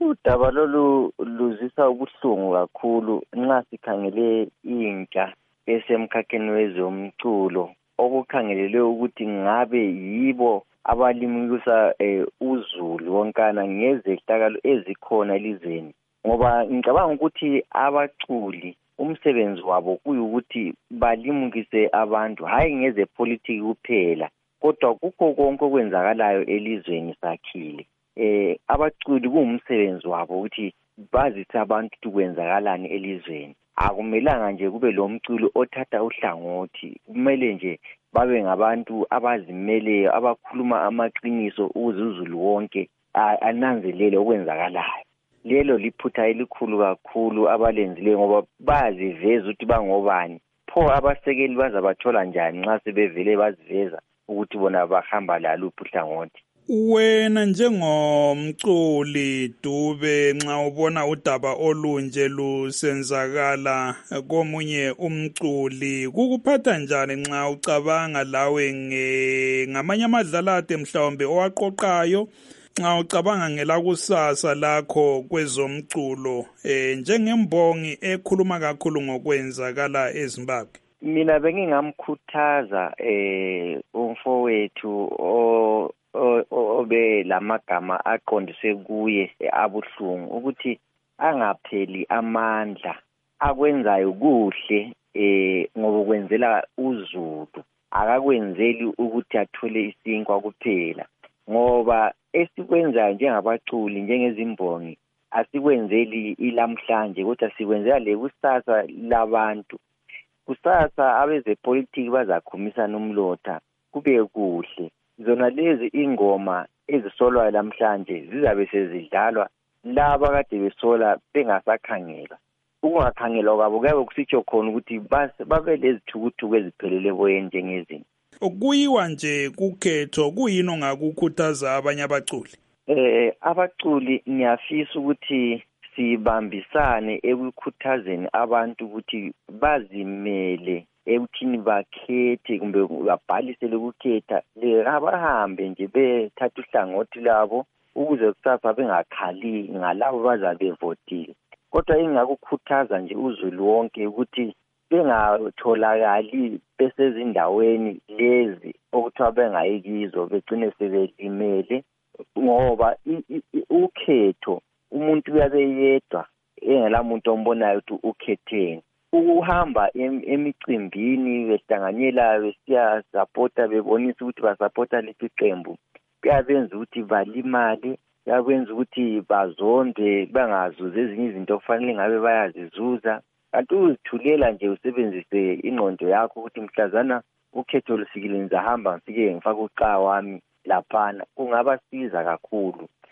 Udaba lolu luzisa ubuhlungu kakhulu nxa sikhangele intsha esemkhakheni wezomculo okukhangelelwe ukuthi ngabe yibo abalimukisa uzulu wonkana ngezehlakalo ezikhona elizweni, ngoba ngicabanga ukuthi abaculi umsebenzi wabo kuyukuthi balimukise abantu, hayi ngezepolitiki kuphela, kodwa kukho konke okwenzakalayo elizweni sakhile. Abaculi kuwumsebenzi wabo ukuthi bazise abantu ukuthi kwenzakalani elizweni. Akumelanga nje kube lo mculo othatha uhlangothi, kumele nje babe ngabantu abazimeleyo abakhuluma amaqiniso ukuze uzulu wonke ananzelele okwenzakalayo. Lelo liphutha elikhulu kakhulu abalenzileyo ngoba baziveza ukuthi bangobani. Pho abasekeli bazabathola njani nxa sebevele baziveza ukuthi bona bahamba laluphi uhlangothi? Wena njengomculi Dube, nxa ubona udaba olunje lusenzakala komunye umculi, kukuphatha njani nxa ucabanga lawe ngamanye amadlalade mhlawumbe owaqoqayo, nxa ucabanga ngelakusasa lakho kwezomculo njengembongi ekhuluma kakhulu ngokwenzakala eZimbabwe? Mina bengingamkhuthaza umfowethu obe lamagama aqondise kuye abuhlungu ukuthi angapheli amandla, akwenzayo kuhle ngoba kwenzela uzulu, akakwenzeli ukuthi athole isinkwa kuphela, ngoba esikwenzayo njengabaculi njengezimbongi asikwenzeli ilamhlanje kodwa sikwenzela lekusasa labantu. Kusasa abezepolitiki bazakhumisana umlotha kube kuhle. Zona lezi ingoma ezisolwayo namhlanje zizabe sezidlalwa laba kade besola bengasakhangelwa. Ukungakhangelwa kwabo kuyabe kusitsho khona ukuthi babe lezithukuthuku eziphelele boyeni njengezinto. Kuyiwa nje kukhetho, kuyini ongakukhuthaza abanye abaculi? Abaculi ngiyafisa ukuthi sibambisane ekukhuthazeni abantu ukuthi bazimele ekuthini bakhethe kumbe babhalisele ukukhetha, abahambe nje bethatha uhlangothi labo ukuze kusasa bengakhali ngalabo bazabe bevotile. Kodwa engakukhuthaza nje uzulu wonke ukuthi bengatholakali besezindaweni lezi okuthiwa bengayikizo begcine sebelimele, ngoba ukhetho umuntu uyabe yedwa engela muntu ombonayo ukuthi ukhetheni. Ukuhamba emicimbini behlanganyela besiya supporta bebonisa ukuthi basupporta leli qembu kuyabenza ukuthi balimale, kuyabenza ukuthi bazonde bangazuza ezinye izinto okufanele ngabe bayazizuza. Kanti uzithulela nje usebenzise ingqondo yakho ukuthi mhlazana ukhetho lufikile ngizahamba ngifike ngifake uqa wami laphana, kungabasiza kakhulu.